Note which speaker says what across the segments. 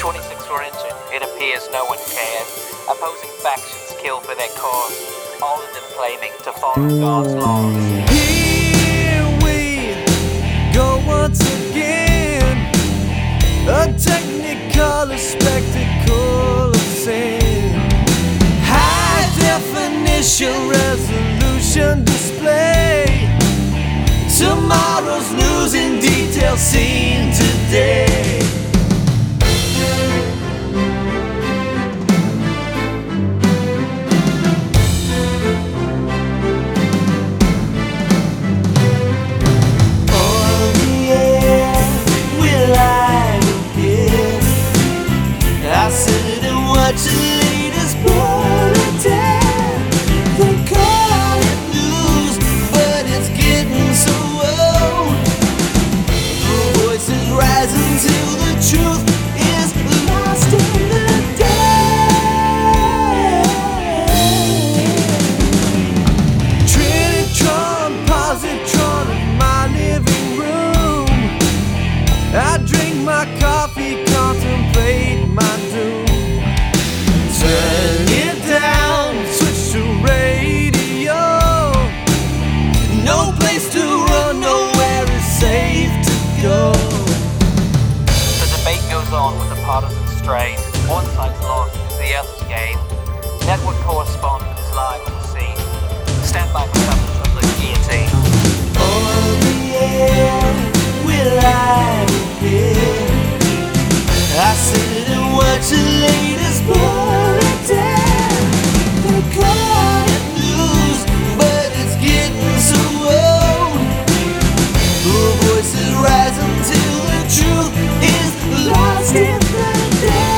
Speaker 1: 26 were injured. It appears no one cared. Opposing factions kill for their cause, all of them claiming to follow God's laws.
Speaker 2: Here we go once again, a technicolor spectacle of sin. High definition resolution display. Tomorrow's news in detail seen today. Watch the latest bulletin. They call it news, but it's getting so old. The voices rise until the truth is lost in the day. Trinitron, positron in my living room. I drink my coffee, contemplate my doom. Turn it down, switch to radio. No place to run, nowhere is safe to go.
Speaker 1: The debate goes on with the partisan strain. One side's lost is the other's gain. Network correspondents live on the scene. Stand by for coverage from the guillotine.
Speaker 2: On the air, we're live again. I sit and watch the latest bulletin. They call it news, but it's getting so old. The voices rise until the truth is lost in the day.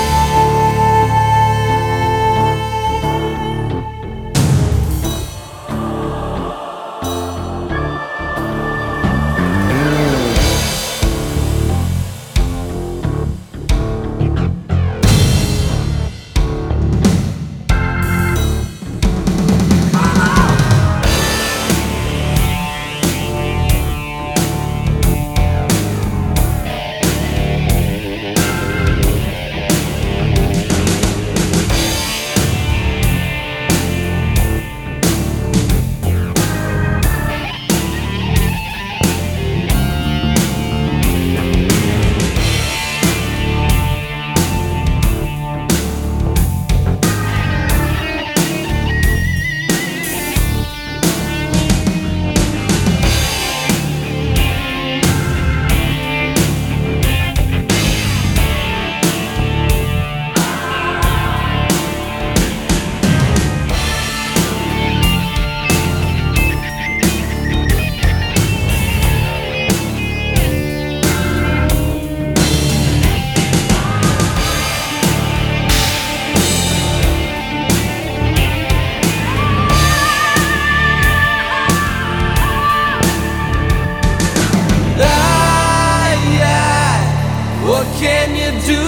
Speaker 2: What can you do?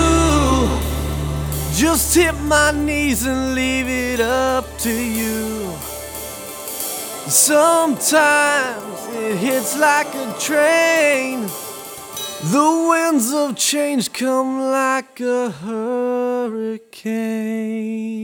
Speaker 2: Just hit my knees and leave it up to you. Sometimes it hits like a train. The winds of change come like a hurricane.